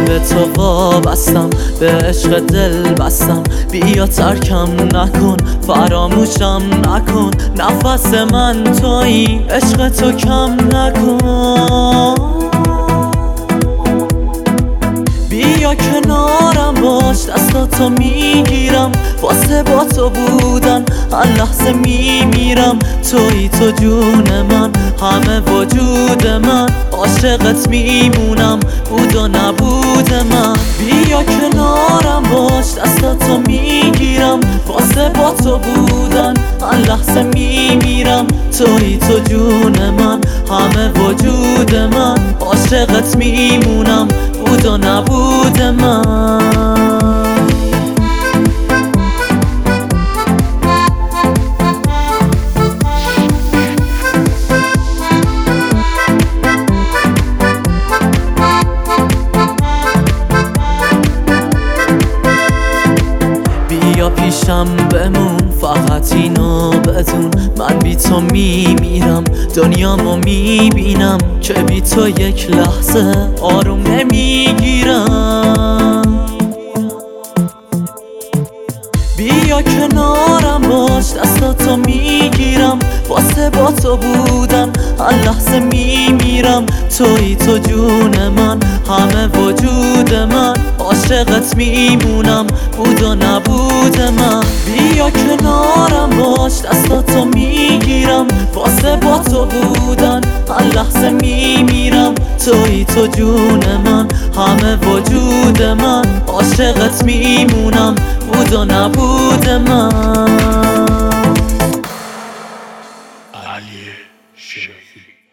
به تو وابستم، به عشق دل بستم. بیا ترکم نکن، فراموشم نکن، نفس من تویی، عشق تو کم نکن. بیا کنارم باش، دستاتو میگیرم، واسه با تو بودن هر لحظه میمیرم. تویی تو جون من، همه وجود من، عاشقت میمونم، بود و نبود من. بیا کنارم باش، دستاتو میگیرم، واسه با تو بودن هر لحظه میمیرم. تویی تو جون من، همه وجود من، عاشقت میمونم، بود و نبود من. بیا پیشم بمون، فقط اینو بدون، من بی تو میمیرم، دنیامو میبینم که بی تو یک لحظه آروم نمیگیرم. بیا کنارم باش، دستاتو میگیرم، واسه با تو بودن هر لحظه میمیرم. تویی تو جون من، همه وجود من، عاشقت میمونم، بود و نبود من. بیا کنارم باش، دستاتو میگیرم، واسه با تو بودن هر لحظه میمیرم. تویی تو جون من، همه وجود من، عاشقت میمونم، بود و نبود من. علی شیخی